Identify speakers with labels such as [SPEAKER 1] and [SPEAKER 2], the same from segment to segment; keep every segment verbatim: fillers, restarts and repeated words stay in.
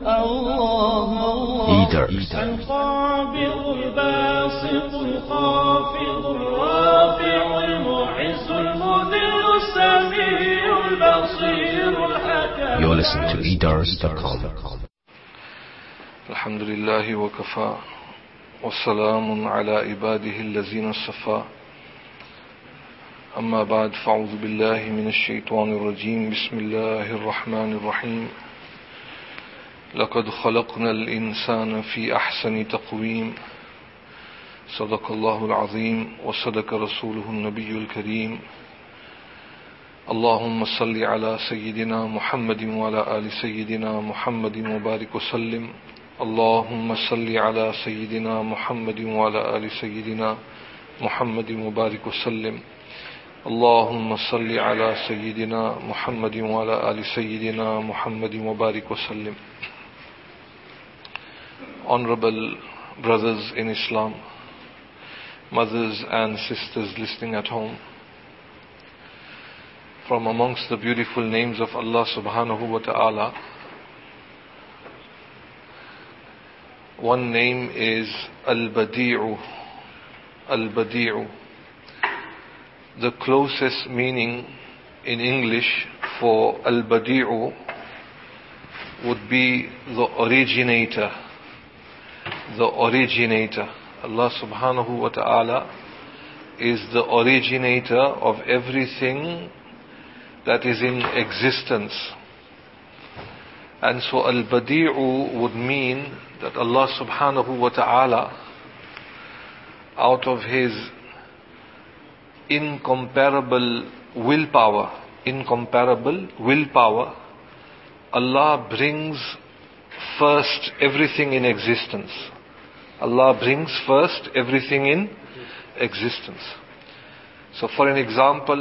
[SPEAKER 1] Eater.
[SPEAKER 2] القابض الباسط الخافض الرافع المعز المذل السميع البصير الحكيم.
[SPEAKER 1] You're listening to e dars dot com.
[SPEAKER 3] الحمد لله وكفى والسلام على عباده الذين اصطفى أما بعد فأعوذ بالله من الشيطان الرجيم بسم الله الرحمن الرحيم لقد خلقنا الإنسان في أحسن تقويم صدق الله العظيم وصدق رسوله النبي الكريم اللهم صل على سيدنا محمد وعلى آل سيدنا محمد وبارك وسلم اللهم صل على سيدنا محمد وعلى آل سيدنا محمد وبارك وسلم اللهم صل على سيدنا محمد وعلى آل سيدنا محمد وبارك وسلم. Honorable brothers in Islam, mothers and sisters listening at home, from amongst the beautiful names of Allah subhanahu wa ta'ala, one name is Al-Badi'u. Al-Badi'u. The closest meaning in English for Al-Badi'u would be the originator. The originator. Allah subhanahu wa ta'ala is the originator of everything that is in existence. And so Al-Badi'u would mean that Allah subhanahu wa ta'ala, out of His incomparable willpower, incomparable willpower, Allah brings first everything in existence. Allah brings first everything in existence. So for an example,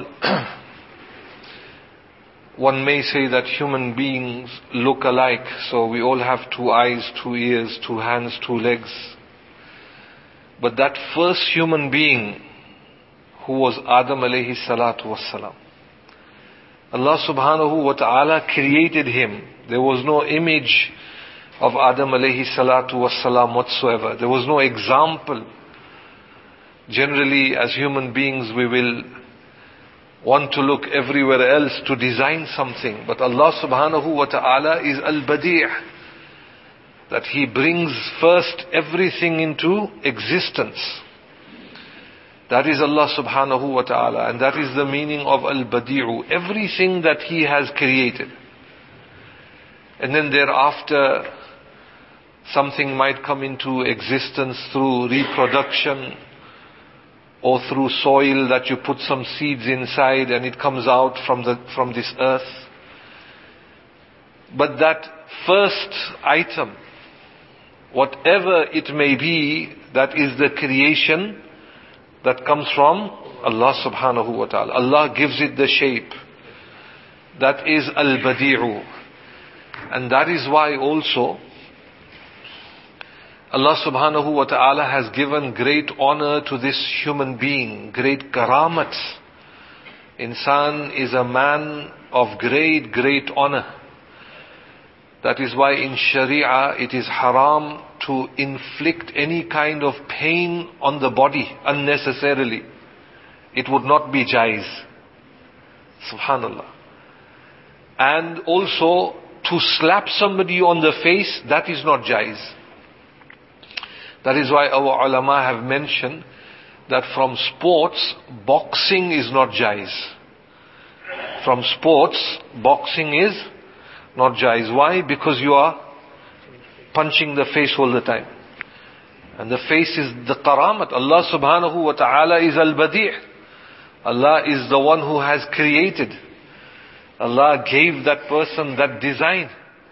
[SPEAKER 3] one may say that human beings look alike, so we all have two eyes, two ears, two hands, two legs. But that first human being, who was Adam alayhi salatu wassalam, Allah subhanahu wa ta'ala created him. There was no image of Adam alayhi salatu wassalam whatsoever. There was no example. Generally, as human beings, we will want to look everywhere else to design something. But Allah subhanahu wa ta'ala is Al-Badi', that He brings first everything into existence. That is Allah subhanahu wa ta'ala, and that is the meaning of Al-Badi'u. Everything that He has created. And then thereafter, something might come into existence through reproduction, or through soil that you put some seeds inside and it comes out from the from this earth. But that first item, whatever it may be, that is the creation that comes from Allah subhanahu wa ta'ala. Allah gives it the shape. That is Al-Badi'u. And that is why also Allah subhanahu wa ta'ala has given great honor to this human being, great karamat. Insan is a man of great, great honor. That is why in Sharia it is haram to inflict any kind of pain on the body unnecessarily. It would not be jaiz. Subhanallah. And also to slap somebody on the face, that is not jaiz. That is why our ulama have mentioned that from sports, boxing is not jaiz. From sports, boxing is not jaiz. Why? Because you are punching the face all the time. And the face is the karamat. Allah subhanahu wa ta'ala is al-badi'. Allah is the one who has created. Allah gave that person that design.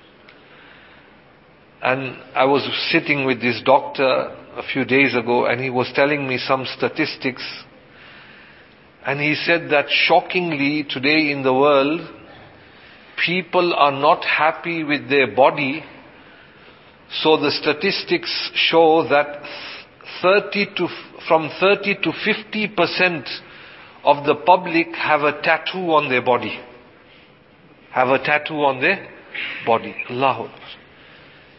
[SPEAKER 3] And I was sitting with this doctor a few days ago, and he was telling me some statistics. And he said that shockingly today in the world, people are not happy with their body. So the statistics show that thirty to from thirty to fifty percent of the public have a tattoo on their body. Have a tattoo on their body. Allahu Akbar.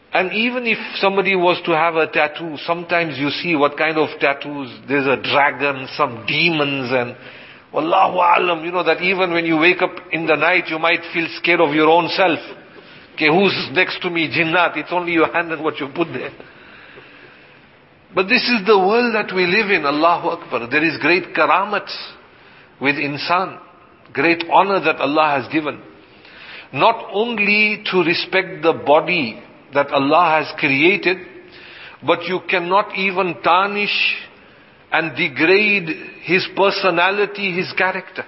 [SPEAKER 3] And even if somebody was to have a tattoo, sometimes you see what kind of tattoos. There's a dragon, some demons, and Wallahu alam, you know that even when you wake up in the night, you might feel scared of your own self. Okay, who's next to me? Jinnat. It's only your hand and what you put there. But this is the world that we live in. Allahu Akbar. There is great karamat with insan. Great honor that Allah has given. Not only to respect the body that Allah has created, but you cannot even tarnish and degrade his personality, his character.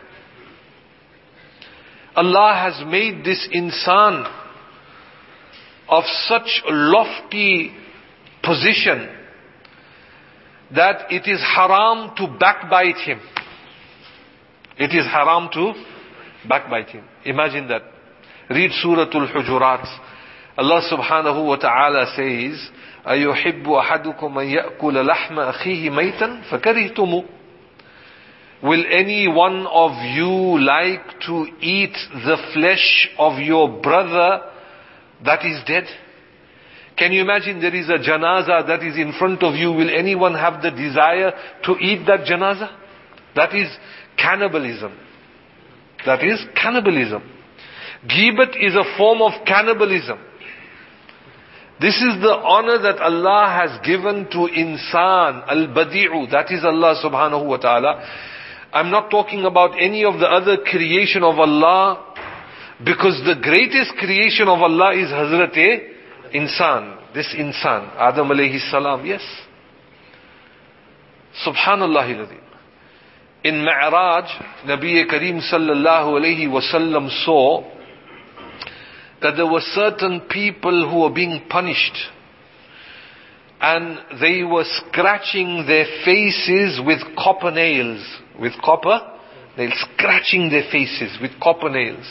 [SPEAKER 3] Allah has made this insan of such lofty position that it is haram to backbite him. It is haram to backbite him. Imagine that. Read Surah Al-Hujurat. Allah subhanahu wa ta'ala says, أَيُحِبُّ أَحَدُكُمْ أَن يَأْكُلَ لَحْمَ أَخِيهِ مَيْتًا فَكَرِهْتُمُ. Will any one of you like to eat the flesh of your brother that is dead? Can you imagine there is a janaza that is in front of you? Will anyone have the desire to eat that janaza? That is cannibalism. That is cannibalism. Ghibat is a form of cannibalism. This is the honor that Allah has given to insan, al-badi'u, that is Allah subhanahu wa ta'ala. I'm not talking about any of the other creation of Allah, because the greatest creation of Allah is Hazrat Insan, this insan, Adam alayhi salam, yes. Subhanallah al-Azim. In Mi'raj, Nabi Kareem sallallahu alayhi wasallam saw that there were certain people who were being punished, and they were scratching their faces with copper nails, with copper nails, scratching their faces with copper nails.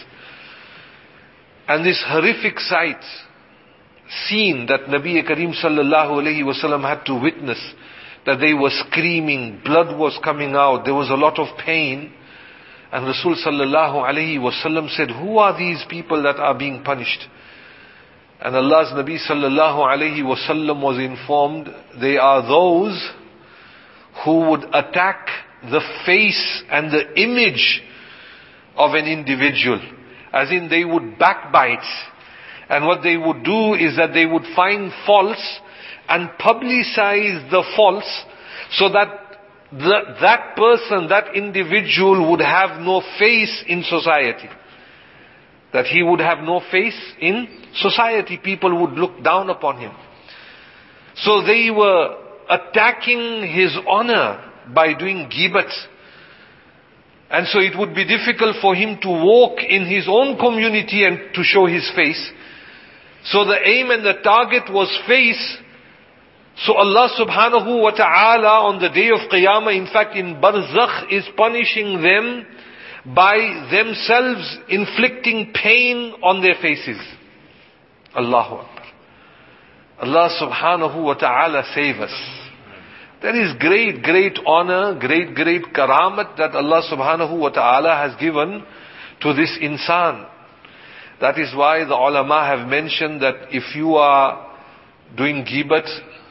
[SPEAKER 3] And this horrific sight, scene that Nabi Kareem sallallahu alayhi wasallam had to witness, that they were screaming, blood was coming out, there was a lot of pain. And Rasul sallallahu alayhi wasallam said, who are these people that are being punished? And Allah's Nabi sallallahu alayhi wasallam was informed, they are those who would attack the face and the image of an individual. As in, they would backbite. And what they would do is that they would find faults and publicize the faults, so that the, that person, that individual would have no face in society. That he would have no face in society. People would look down upon him. So they were attacking his honor by doing ghibat. And so it would be difficult for him to walk in his own community and to show his face. So the aim and the target was face. So Allah subhanahu wa ta'ala on the day of Qiyamah, in fact in Barzakh, is punishing them by themselves inflicting pain on their faces. Allahu Akbar. Allah subhanahu wa ta'ala save us. There is great, great honor, great, great karamat that Allah subhanahu wa ta'ala has given to this insan. That is why the ulama have mentioned that if you are doing ghibat,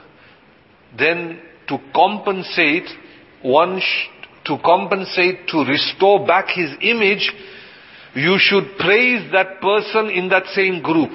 [SPEAKER 3] then to compensate, one sh- to compensate, to restore back his image, you should praise that person in that same group.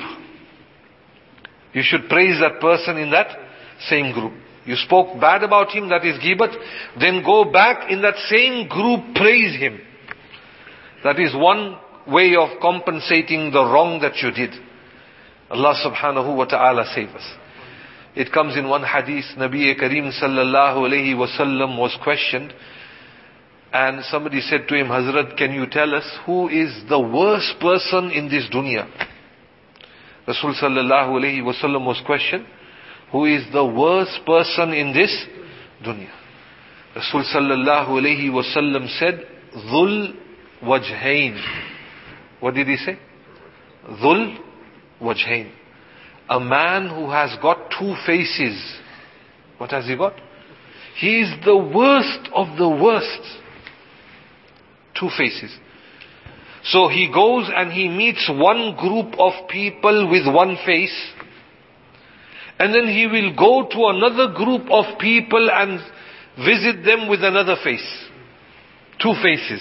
[SPEAKER 3] You should praise that person in that same group. You spoke bad about him, that is ghibat, then go back in that same group, praise him. That is one way of compensating the wrong that you did. Allah subhanahu wa ta'ala save us. It comes in one hadith, Nabi Kareem sallallahu alayhi wasallam was questioned, and somebody said to him, Hazrat, can you tell us who is the worst person in this dunya? Rasul sallallahu alayhi wasallam was questioned, who is the worst person in this dunya? Rasul sallallahu alayhi wasallam said, Dhul wajhain. What did he say? Dhul wajhain. A man who has got two faces. What has he got? He is the worst of the worst. Two faces. So he goes and he meets one group of people with one face. And then he will go to another group of people and visit them with another face. Two faces.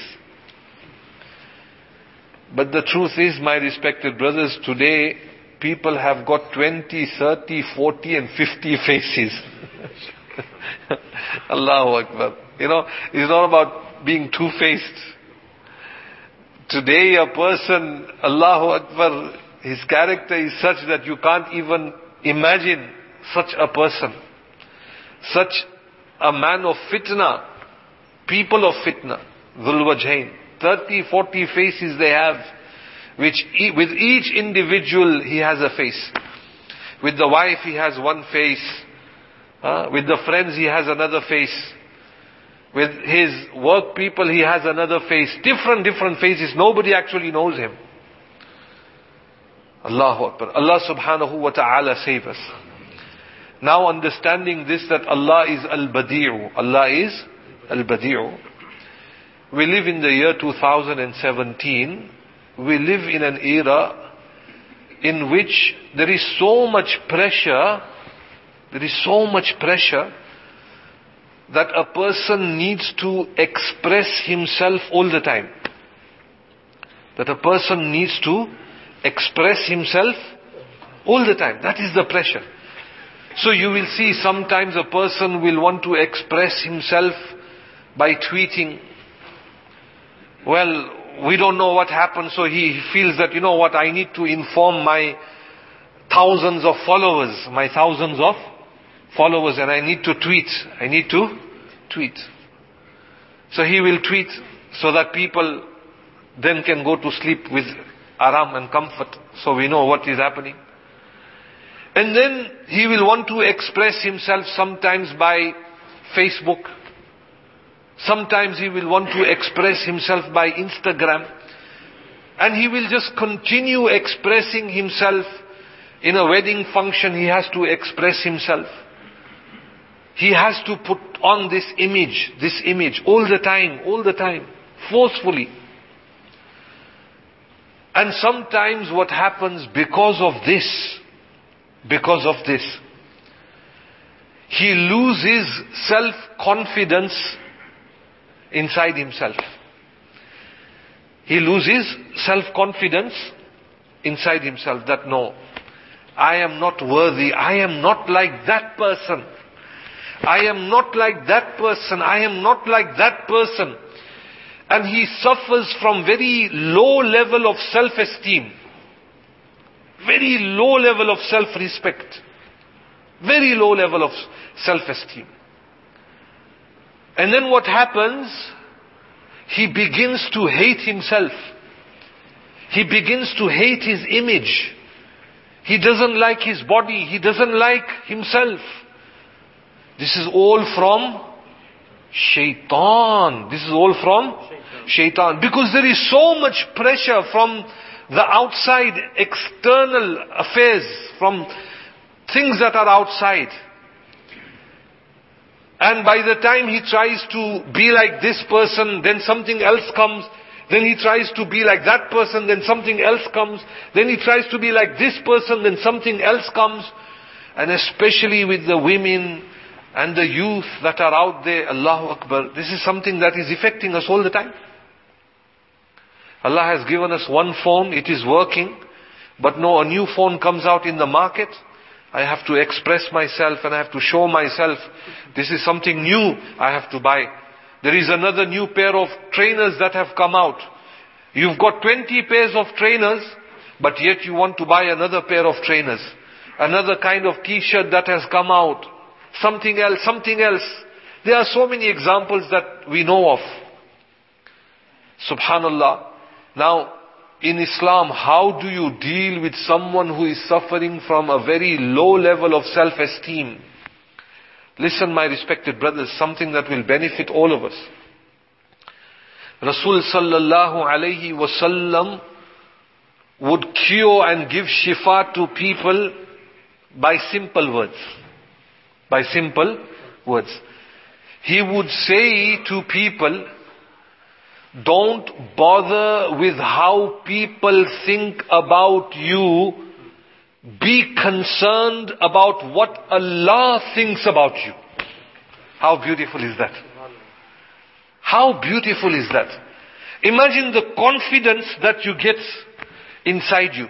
[SPEAKER 3] But the truth is, my respected brothers, today people have got twenty, thirty, forty and fifty faces. Allahu Akbar. You know, it's not about being two-faced. Today a person, Allahu Akbar, his character is such that you can't even imagine such a person. Such a man of fitna. People of fitna. Dhul Wajhain. thirty, forty faces they have. Which with each individual he has a face. With the wife he has one face. Uh, with the friends he has another face. With his work people he has another face. Different, different faces. Nobody actually knows him. Allahu Akbar. Allah subhanahu wa ta'ala save us. Now understanding this, that Allah is Al-Badi'u. Allah is Al-Badi'u. We live in the year two thousand seventeen. We live in an era in which there is so much pressure, there is so much pressure that a person needs to express himself all the time. That a person needs to express himself all the time. That is the pressure. So you will see sometimes a person will want to express himself by tweeting. Well, we don't know what happened, so he feels that, you know what, I need to inform my thousands of followers, my thousands of followers, and I need to tweet. I need to tweet. So he will tweet so that people then can go to sleep with aram and comfort. So we know what is happening. And then he will want to express himself sometimes by Facebook. Sometimes he will want to express himself by Instagram. And he will just continue expressing himself. In a wedding function, he has to express himself. He has to put on this image, this image, all the time, all the time, forcefully. And sometimes what happens because of this, because of this, he loses self-confidence inside himself. He loses self-confidence inside himself that no, I am not worthy, I am not like that person. I am not like that person, I am not like that person. And he suffers from very low level of self-esteem. Very low level of self-respect. Very low level of self-esteem. And then what happens? He begins to hate himself. He begins to hate his image. He doesn't like his body. He doesn't like himself. This is all from Shaitan. This is all from Shaitan. Because there is so much pressure from the outside, external affairs, from things that are outside. And by the time he tries to be like this person, then something else comes. Then he tries to be like that person, then something else comes. Then he tries to be like this person, then something else comes. And especially with the women and the youth that are out there, Allahu Akbar, this is something that is affecting us all the time. Allah has given us one phone, it is working. But no, a new phone comes out in the market. I have to express myself and I have to show myself. This is something new I have to buy. There is another new pair of trainers that have come out. You've got twenty pairs of trainers, but yet you want to buy another pair of trainers. Another kind of t-shirt that has come out. Something else, something else. There are so many examples that we know of. Subhanallah. Now, in Islam, how do you deal with someone who is suffering from a very low level of self-esteem? Listen, my respected brothers, something that will benefit all of us. Rasul sallallahu alayhi wasallam would cure and give shifa to people by simple words. By simple words. He would say to people, don't bother with how people think about you Be concerned about what Allah thinks about you. How beautiful is that? How beautiful is that? Imagine the confidence that you get inside you.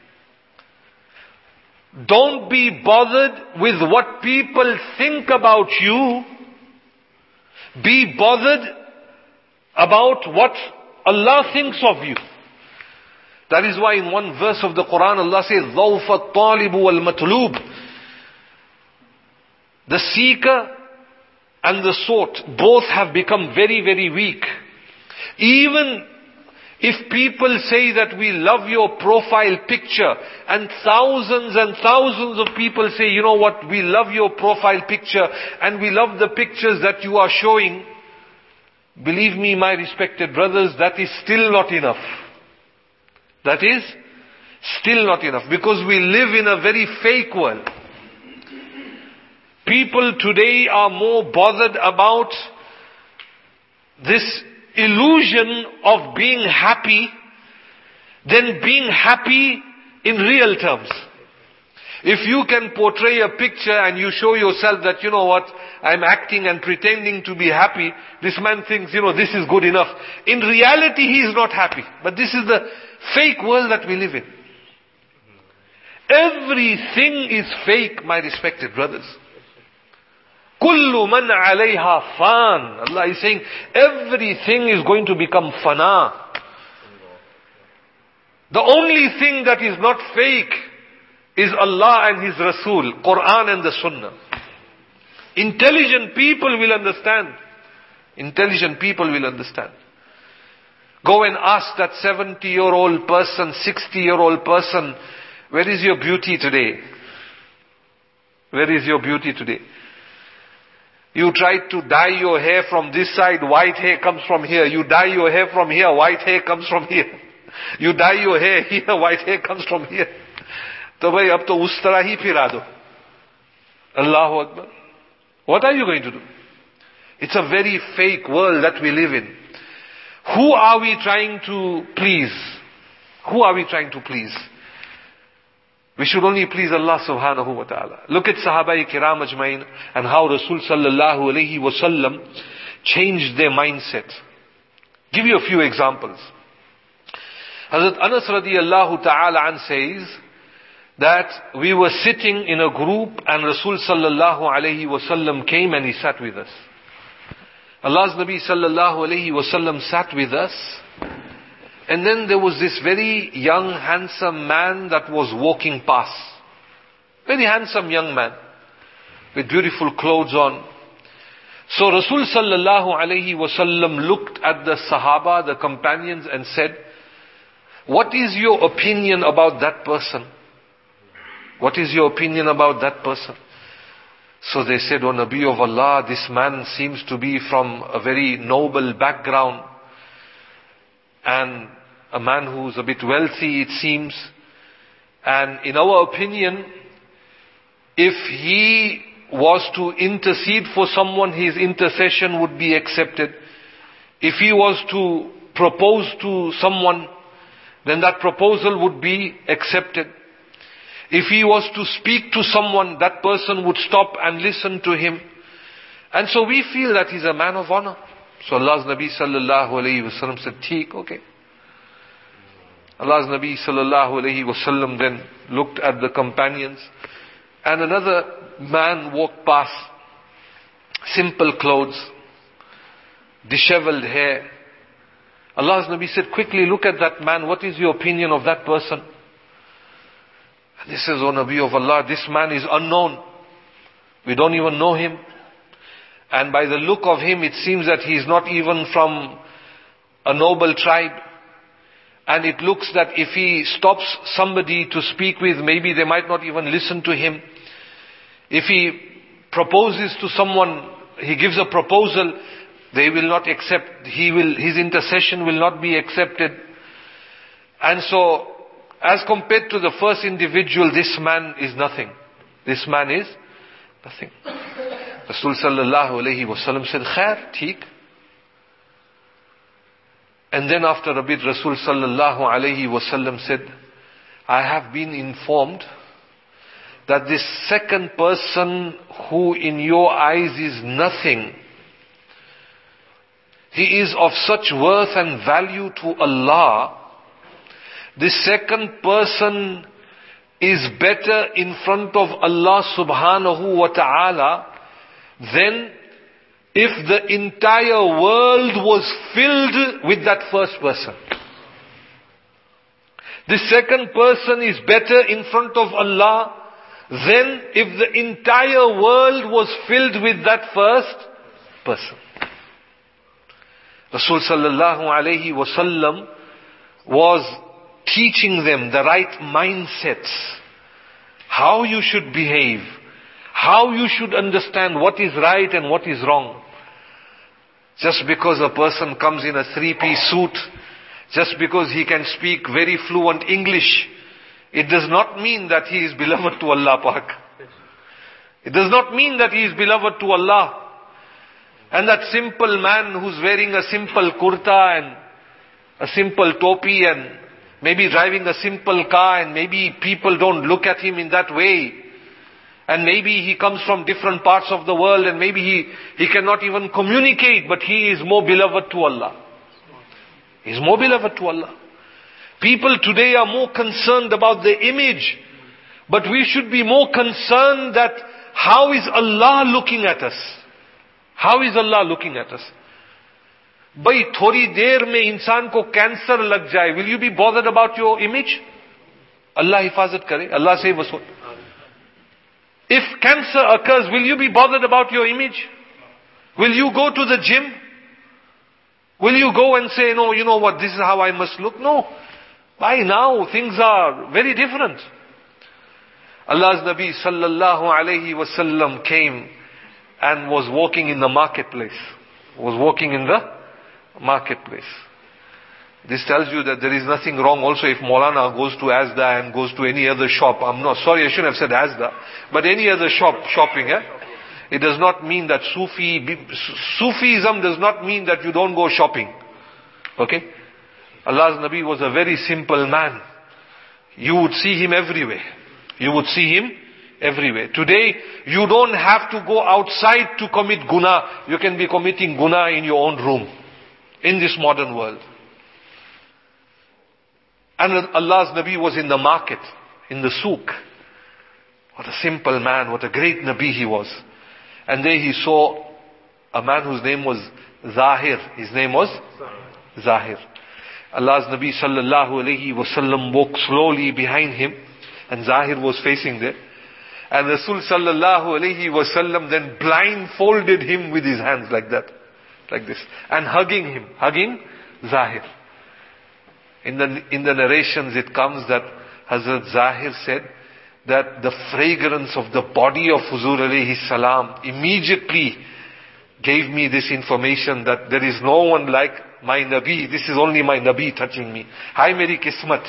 [SPEAKER 3] Don't be bothered with what people think about you. Be bothered about what Allah thinks of you. That is why in one verse of the Quran Allah says, ضَوْفَ الطَّالِبُ وَالْمَطْلُوبُ. The seeker and the sought both have become very, very weak. Even if people say that we love your profile picture, and thousands and thousands of people say, you know what, we love your profile picture and we love the pictures that you are showing, believe me, my respected brothers, that is still not enough. That is still not enough, because we live in a very fake world. People today are more bothered about this illusion of being happy than being happy in real terms. If you can portray a picture and you show yourself that, you know what, I'm acting and pretending to be happy, this man thinks, you know, this is good enough. In reality, he is not happy. But this is the fake world that we live in. Everything is fake, my respected brothers. Kullu man alayha fan. Allah is saying, everything is going to become fana. The only thing that is not fake is Allah and His Rasul, Quran and the Sunnah. Intelligent people will understand. Intelligent people will understand. Go and ask that seventy-year-old person, sixty-year-old person, where is your beauty today? Where is your beauty today? You tried to dye your hair from this side, white hair comes from here. You dye your hair from here, white hair comes from here. You dye your hair here, white hair comes from here. तो भाई अब तो उस तरह ही फिरा दो. Allahu Akbar. What are you going to do? It's a very fake world that we live in. Who are we trying to please? Who are we trying to please? We should only please Allah subhanahu wa ta'ala. Look at Sahaba Kiram Ajmain and how Rasul sallallahu alayhi wa sallam changed their mindset. Give you a few examples. Hazrat Anas radiyallahu ta'ala an says that we were sitting in a group and Rasul sallallahu alayhi wa sallam came and he sat with us. Allah's Nabi sallallahu alayhi wa sallam sat with us. And then there was this very young, handsome man that was walking past. Very handsome young man with beautiful clothes on. So Rasul sallallahu alayhi wa sallam looked at the Sahaba, the companions, and said, what is your opinion about that person? What is your opinion about that person? So they said, O Nabi of Allah, this man seems to be from a very noble background. And a man who's a bit wealthy, it seems. And in our opinion, if he was to intercede for someone, his intercession would be accepted. If he was to propose to someone, then that proposal would be accepted. If he was to speak to someone, that person would stop and listen to him. And so we feel that he's a man of honor. So Allah's Nabi sallallahu alayhi wa sallam said, Theek, okay. Allah's Nabi sallallahu alayhi wa sallam then looked at the companions, and another man walked past, simple clothes, disheveled hair. Allah's Nabi said, quickly look at that man, what is your opinion of that person? And he says, O Nabi of Allah, this man is unknown. We don't even know him. And by the look of him, it seems that he is not even from a noble tribe. And it looks that if he stops somebody to speak with, maybe they might not even listen to him. If he proposes to someone, he gives a proposal, they will not accept. He will, his intercession will not be accepted. And so, as compared to the first individual, this man is nothing. This man is nothing. Rasul sallallahu alayhi wa sallam said, Khair, theek. And then after a bit, Rasul sallallahu alayhi wa sallam said, I have been informed that this second person who in your eyes is nothing, he is of such worth and value to Allah. This second person is better in front of Allah subhanahu wa ta'ala than if the entire world was filled with that first person. The second person is better in front of Allah than if the entire world was filled with that first person. Rasul sallallahu alayhi wasallam was teaching them the right mindsets, how you should behave, how you should understand what is right and what is wrong. Just because a person comes in a three-piece suit, just because he can speak very fluent English, it does not mean that he is beloved to Allah Pak. It does not mean that he is beloved to Allah. And that simple man who's wearing a simple kurta and a simple topi and maybe driving a simple car, and maybe people don't look at him in that way. And maybe he comes from different parts of the world, and maybe he, he cannot even communicate, but he is more beloved to Allah. He is more beloved to Allah. People today are more concerned about the image, but we should be more concerned that how is Allah looking at us? How is Allah looking at us? Bhai, thori der mein insan ko cancer lag jaye, will you be bothered about your image? Allah hifazat kare, Allah save us all. If cancer occurs, will you be bothered about your image? Will you go to the gym? Will you go and say, no, you know what, this is how I must look? No. By now, things are very different. Allah's Nabi sallallahu alayhi wasallam came and was walking in the marketplace. Was walking in the marketplace. This tells you that there is nothing wrong also if Maulana goes to Asda and goes to any other shop. I'm not, sorry, I shouldn't have said Asda, but any other shop, shopping, eh? It does not mean that Sufi, Sufism does not mean that you don't go shopping. Okay? Allah's Nabi was a very simple man. You would see him everywhere. You would see him everywhere. Today, you don't have to go outside to commit guna. You can be committing guna in your own room. In this modern world. And Allah's Nabi was in the market, in the souk. What a simple man, what a great Nabi he was. And there he saw a man whose name was Zahir. His name was Zahir. Allah's Nabi sallallahu alayhi wasallam walked slowly behind him, and Zahir was facing there. And Rasul sallallahu alayhi wasallam then blindfolded him with his hands like that. Like this. And hugging him, hugging Zahir. In the, in the narrations it comes that Hazrat Zahir said that the fragrance of the body of Huzur alayhi salam immediately gave me this information that there is no one like my Nabi. This is only my Nabi touching me. Hi meri kismat.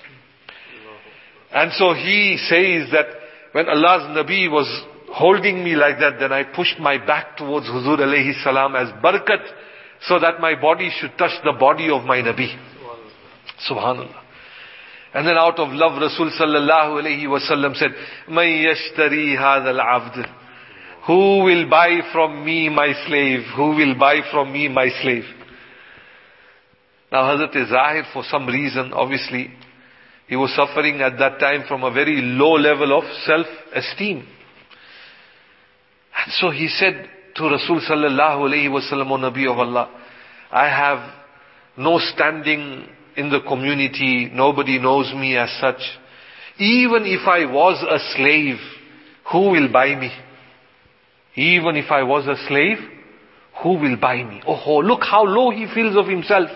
[SPEAKER 3] And so he says that when Allah's Nabi was holding me like that, then I pushed my back towards Huzur alayhi salam as barakat, so that my body should touch the body of my Nabi. Subhanallah. And then out of love, Rasul sallallahu alayhi wasallam said, "Man yashtari hadha al-abd." Who will buy from me my slave? Who will buy from me my slave? Now Hazrat Zahir, for some reason, obviously, he was suffering at that time from a very low level of self-esteem. And so he said to Rasul sallallahu alayhi wasallam, "O Nabi of Allah, I have no standing in the community, nobody knows me as such. Even if I was a slave, who will buy me? Even if I was a slave, who will buy me?" Oh, look how low he feels of himself.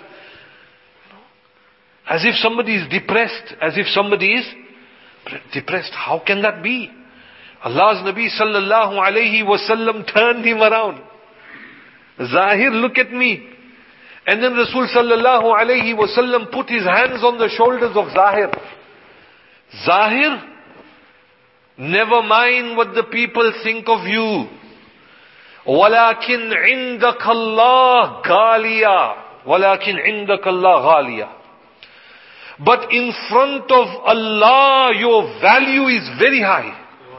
[SPEAKER 3] As if somebody is depressed, as if somebody is depressed. How can that be? Allah's Nabi sallallahu alayhi wasallam turned him around. "Zahir, look at me." And then Rasul sallallahu alayhi wasallam put his hands on the shoulders of Zahir. "Zahir, never mind what the people think of you. وَلَكِنْ عِنْدَكَ اللَّهُ غَالِيًا وَلَكِنْ عِنْدَكَ اللَّهُ غَالِيًا But in front of Allah, your value is very high.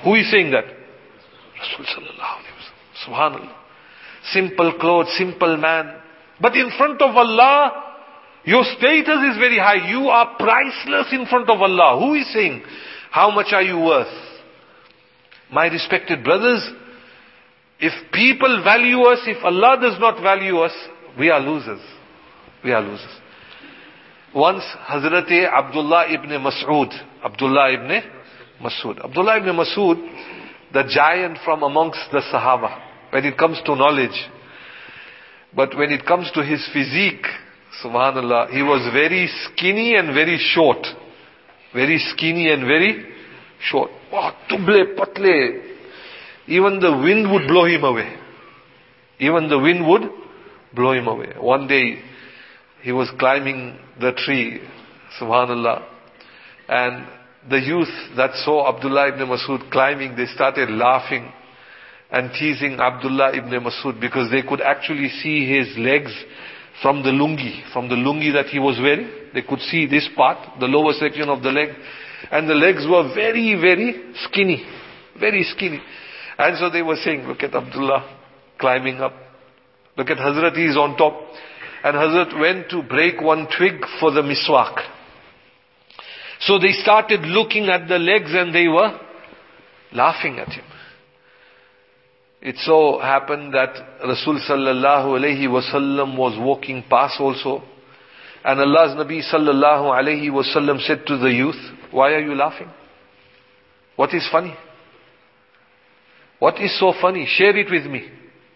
[SPEAKER 3] Who is saying that? Rasul sallallahu alayhi wa sallam. Subhanallah. Simple clothes, simple man. But in front of Allah, your status is very high. You are priceless in front of Allah. Who is saying, how much are you worth? My respected brothers, if people value us, if Allah does not value us, we are losers. We are losers. Once Hazrat Abdullah ibn Mas'ud, Abdullah ibn Mas'ud. Abdullah ibn Mas'ud, the giant from amongst the Sahaba, when it comes to knowledge. But when it comes to his physique, subhanallah, he was very skinny and very short. Very skinny and very short. Oh, tuble, patle. Even the wind would blow him away. Even the wind would blow him away. One day, he was climbing the tree, subhanallah. And the youth that saw Abdullah ibn Mas'ud climbing, they started laughing and teasing Abdullah ibn Mas'ud because they could actually see his legs from the lungi, from the lungi that he was wearing. They could see this part, the lower section of the leg. And the legs were very, very skinny. Very skinny. And so they were saying, look at Abdullah climbing up. Look at Hazrat, he is on top. And Hazrat went to break one twig for the miswak. So they started looking at the legs and they were laughing at him. It so happened that Rasul sallallahu alayhi wasallam was walking past also. And Allah's Nabi sallallahu alayhi wasallam said to the youth, why are you laughing? What is funny? What is so funny? Share it with me.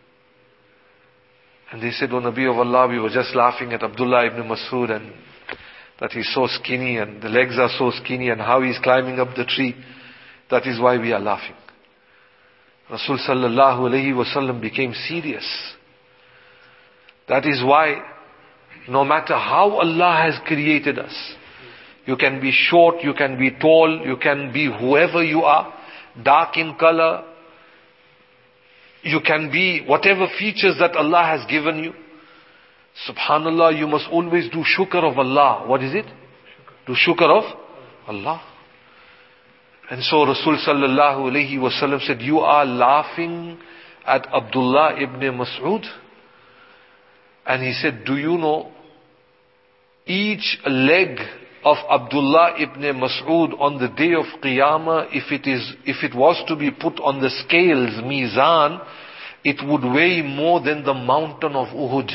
[SPEAKER 3] And they said, oh Nabi of Allah, we were just laughing at Abdullah ibn Mas'ud and that he's so skinny and the legs are so skinny and how he's climbing up the tree. That is why we are laughing. Rasul sallallahu alayhi wasallam became serious. That is why no matter how Allah has created us, you can be short, you can be tall, you can be whoever you are, dark in color, you can be whatever features that Allah has given you. Subhanallah, you must always do shukr of Allah. What is it? Do shukr of Allah. And so Rasul sallallahu alayhi wasallam said, you are laughing at Abdullah ibn Mas'ud? And he said, do you know, each leg of Abdullah ibn Mas'ud on the day of Qiyamah, if it is, if it was to be put on the scales, Mizan, it would weigh more than the mountain of Uhud.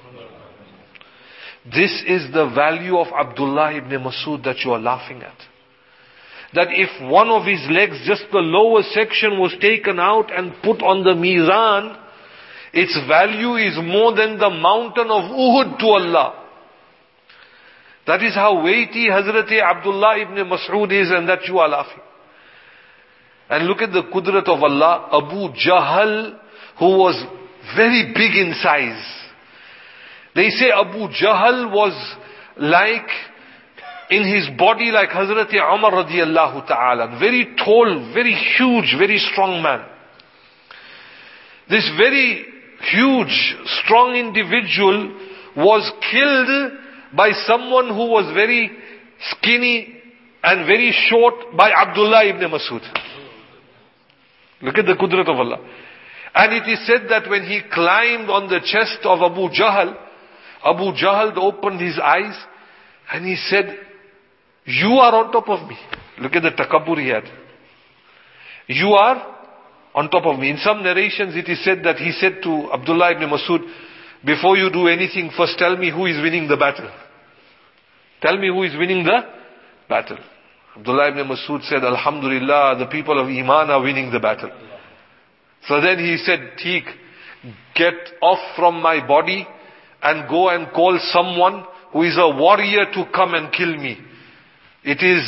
[SPEAKER 3] This is the value of Abdullah ibn Mas'ud that you are laughing at. That if one of his legs, just the lower section was taken out and put on the Mizan, its value is more than the mountain of Uhud to Allah. That is how weighty Hazrat Abdullah ibn Mas'ud is, and that you are laughing. And look at the qudrat of Allah. Abu Jahl, who was very big in size. They say Abu Jahl was like, in his body like Hazrat Umar radiallahu ta'ala. Very tall, very huge, very strong man. This very huge, strong individual was killed by someone who was very skinny and very short, by Abdullah ibn Mas'ud. Look at the qudrat of Allah. And it is said that when he climbed on the chest of Abu Jahl, Abu Jahl opened his eyes and he said, you are on top of me. Look at the takabbur he had. You are on top of me. In some narrations it is said that he said to Abdullah ibn Mas'ud, before you do anything, first tell me who is winning the battle. Tell me who is winning the battle. Abdullah ibn Mas'ud said, Alhamdulillah, the people of Iman are winning the battle. So then he said, Teek, get off from my body and go and call someone who is a warrior to come and kill me. It is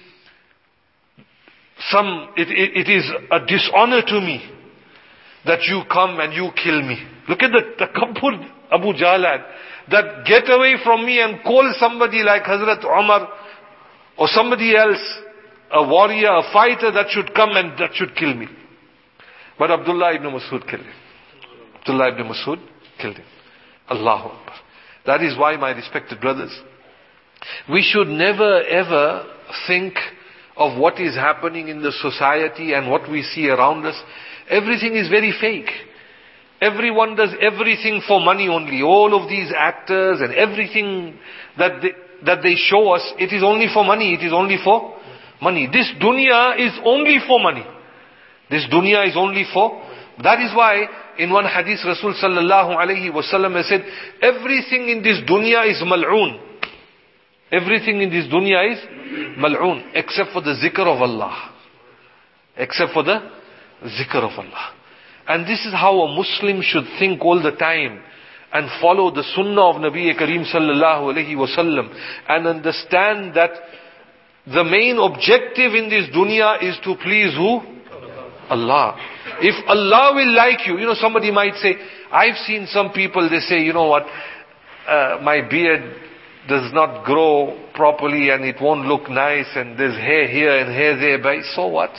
[SPEAKER 3] some, it, it, it is a dishonor to me that you come and you kill me. Look at the takabbur Abu Jahl had. That get away from me and call somebody like Hazrat Umar or somebody else, a warrior, a fighter that should come and that should kill me. But Abdullah ibn Mas'ud killed him. Abdullah ibn Mas'ud killed him. Allahu Akbar. That is why, my respected brothers, we should never ever think of what is happening in the society and what we see around us, everything is very fake. Everyone does everything for money only. All of these actors and everything that they, that they show us, it is only for money. It is only for money. This dunya is only for money. This dunya is only for... That is why in one hadith Rasul sallallahu alayhi wasallam has said, everything in this dunya is mal'oon. Everything in this dunya is mal'oon, except for the zikr of Allah. Except for the zikr of Allah. And this is how a Muslim should think all the time and follow the sunnah of Nabi Kareem sallallahu alayhi wasallam and understand that the main objective in this dunya is to please who? Allah. If Allah will like you, you know, somebody might say, I've seen some people, they say, you know what, uh, my beard does not grow properly and it won't look nice and there's hair here and hair there. But so what?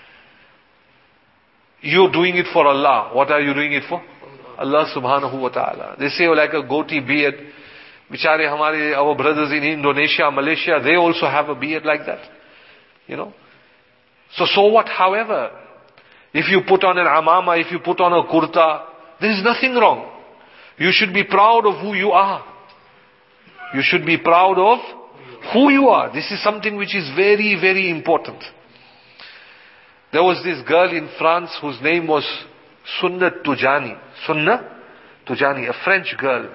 [SPEAKER 3] You're doing it for Allah. What are you doing it for? Allah subhanahu wa ta'ala. They say, oh, like a goatee beard. Bichare hamare, our brothers in Indonesia, Malaysia, they also have a beard like that. You know. So, so what? However, if you put on an amama, if you put on a kurta, there is nothing wrong. You should be proud of who you are. You should be proud of who you are. This is something which is very, very important. There was this girl in France whose name was Sunna Tujani. Sunna Tujani, a French girl.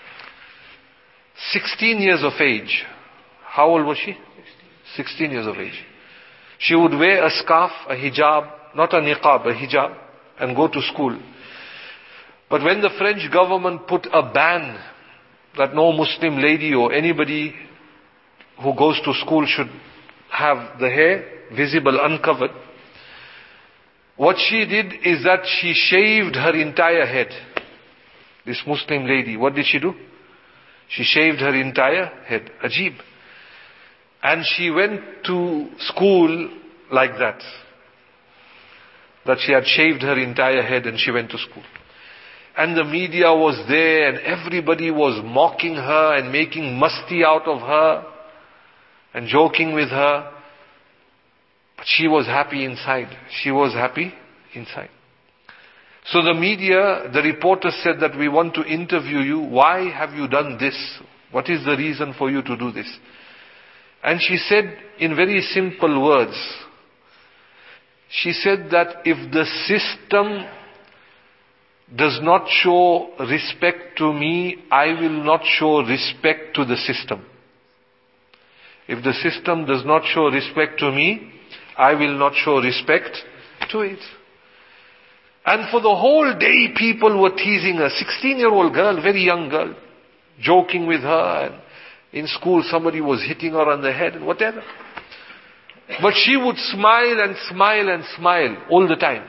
[SPEAKER 3] sixteen years of age. How old was she? sixteen years of age. She would wear a scarf, a hijab, not a niqab, a hijab, and go to school. But when the French government put a ban that no Muslim lady or anybody who goes to school should have the hair visible, uncovered, what she did is that she shaved her entire head. This Muslim lady, what did she do? She shaved her entire head. Ajib. And she went to school like that. That she had shaved her entire head and she went to school. And the media was there and everybody was mocking her and making musti out of her and joking with her. But she was happy inside. She was happy inside. So the media, the reporter said that we want to interview you. Why have you done this? What is the reason for you to do this? And she said in very simple words, she said that if the system does not show respect to me, I will not show respect to the system. If the system does not show respect to me, I will not show respect to it. And for the whole day people were teasing her. sixteen-year-old girl, very young girl, joking with her. And in school somebody was hitting her on the head and whatever. But she would smile and smile and smile all the time.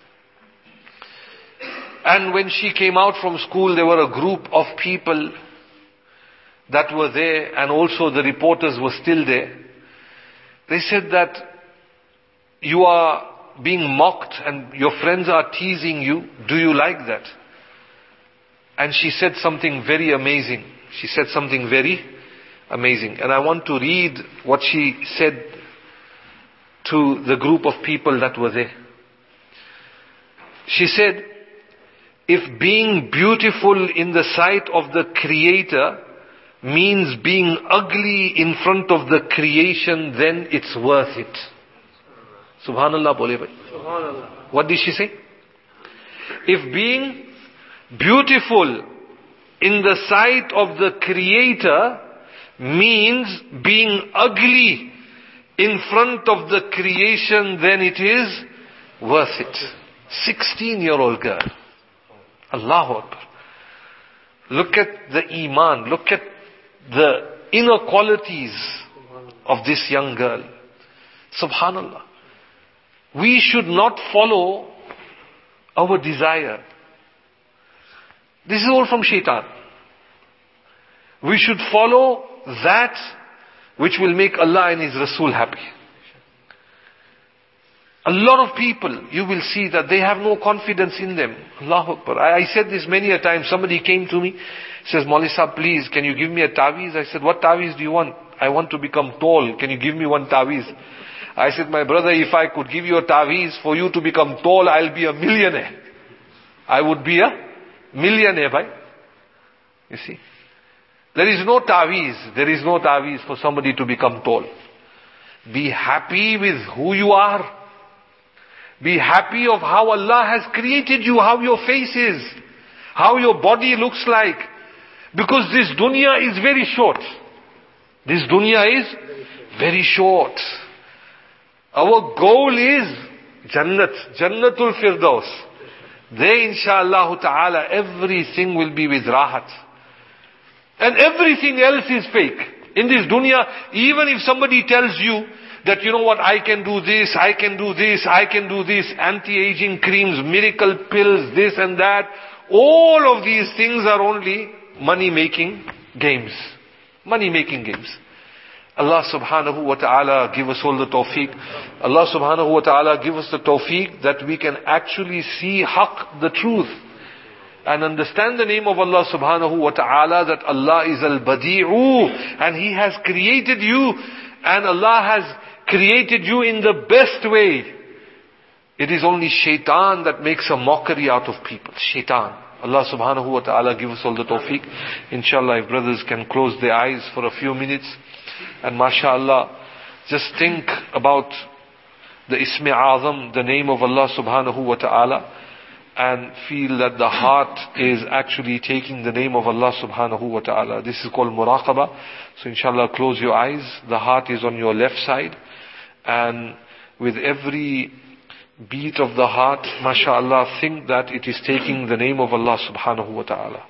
[SPEAKER 3] And when she came out from school, there were a group of people that were there, and also the reporters were still there. They said that you are being mocked and your friends are teasing you. Do you like that? And she said something very amazing. She said something very amazing. And I want to read what she said to the group of people that were there. She said, if being beautiful in the sight of the Creator means being ugly in front of the creation, then it's worth it. Subhanallah, bole bhai. Subhanallah. What did she say? If being beautiful in the sight of the Creator means being ugly in front of the creation, then it is worth it. sixteen-year-old girl. Allahu Akbar. Look at the iman. Look at the inner qualities of this young girl. Subhanallah. We should not follow our desire. This is all from shaitan. We should follow that which will make Allah and His Rasul happy. A lot of people, you will see that they have no confidence in them. Allahu Akbar. I, I said this many a time. Somebody came to me, says, Maulvi Sahab, please, can you give me a taweez? I said, what taweez do you want? I want to become tall. Can you give me one taweez? I said, my brother, if I could give you a taweez for you to become tall, I'll be a millionaire. I would be a millionaire, bhai. You see. There is no taweez. There is no taweez for somebody to become tall. Be happy with who you are. Be happy of how Allah has created you, how your face is, how your body looks like. Because this dunya is very short. This dunya is very short. Our goal is Jannat, Jannatul Firdaus. There inshaAllah ta'ala everything will be with rahat. And everything else is fake. In this dunya, even if somebody tells you that, you know what, I can do this, I can do this, I can do this, anti-aging creams, miracle pills, this and that, all of these things are only money-making games. Money-making games. Allah subhanahu wa ta'ala give us all the tawfiq. Allah subhanahu wa ta'ala give us the tawfiq that we can actually see haqq, the truth. And understand the name of Allah subhanahu wa ta'ala, that Allah is al-badi'u, and He has created you, and Allah has created you in the best way. It is only shaitan that makes a mockery out of people. Shaitan. Allah subhanahu wa ta'ala give us all the tawfiq. Inshallah, if brothers can close their eyes for a few minutes. And mashallah, just think about the Ismi Azam, the name of Allah subhanahu wa ta'ala, and feel that the heart is actually taking the name of Allah subhanahu wa ta'ala. This is called muraqabah. So inshallah, close your eyes. The heart is on your left side. And with every beat of the heart, mashallah, think that it is taking the name of Allah subhanahu wa ta'ala.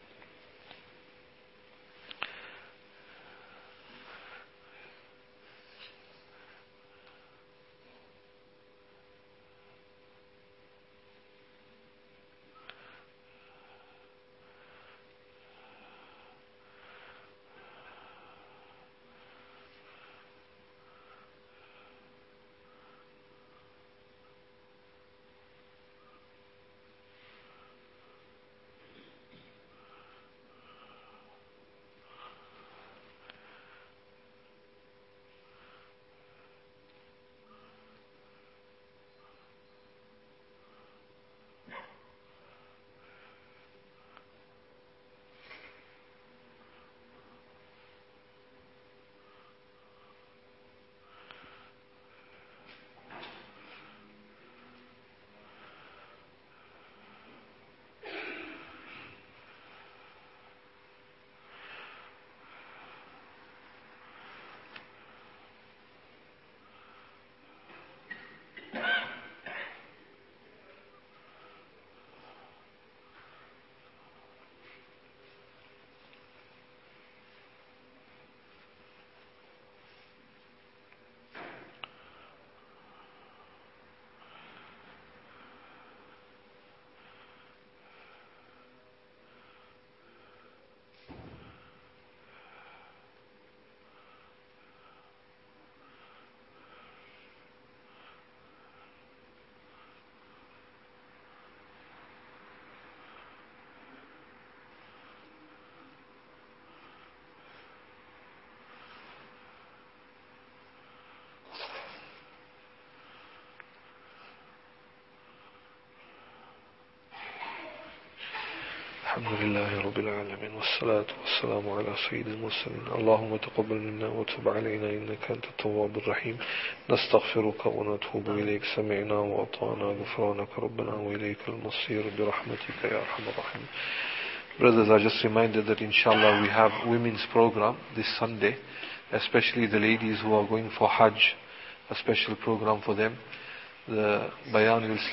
[SPEAKER 3] الحمد لله رب العالمين والصلاة والسلام على سيد المرسلين اللهم تقبل منا وتب علينا إنك أنت التواب الرحيم نستغفرك ونتوب إليك سمعنا وأطعنا غفرانك ربنا وإليك المصير برحمتك يا أرحم الراحمين. Brothers, I just reminded that inshallah we have women's program this Sunday, especially the ladies who are going for Hajj, a special program for them. The bayan will